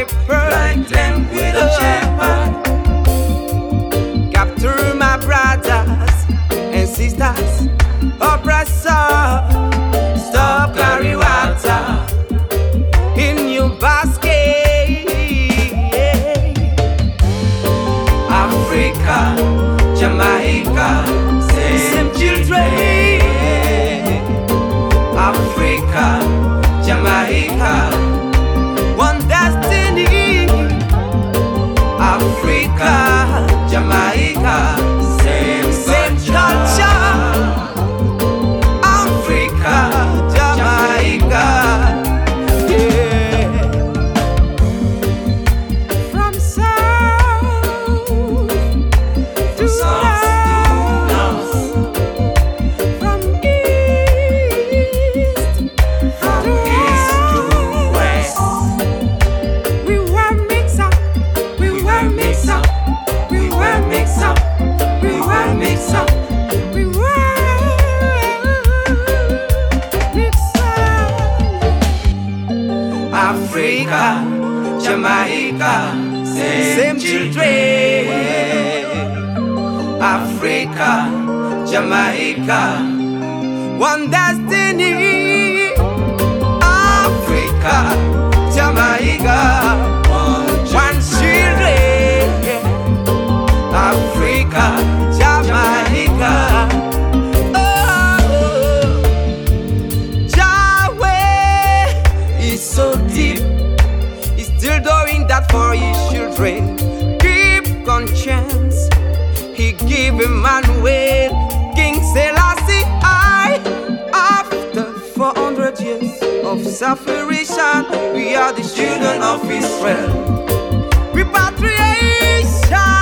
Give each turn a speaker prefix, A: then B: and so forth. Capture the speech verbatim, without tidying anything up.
A: shepherd,
B: like them with a shepherd.
A: Capture my brothers and sisters, oppressor. Stop carry water in your basket.
B: Africa, Jamaica, same children. Africa, Jamaica,
A: One destiny.
B: Africa, Jamaica, same
A: Same
B: culture.
A: Africa, Jamaica. Yeah. From south to
B: South to
A: north,
B: north,
A: from east
B: from
A: to
B: east to west.
A: we were mixed up, we were mixed up, we were mixed up, we were mixed up, we were mixed up.
B: Africa, Jamaica, same,
A: Same
B: children. Africa, Jamaica,
A: One destiny.
B: Africa, Jamaica, one
A: One children.
B: Africa,
A: Jamaica. Oh, Yahweh is so deep. He's still doing that for his children. Keep conscience. He gave Emmanuel, King Selassie I. After four hundred years of separation, we are the children of Israel. Repatriation.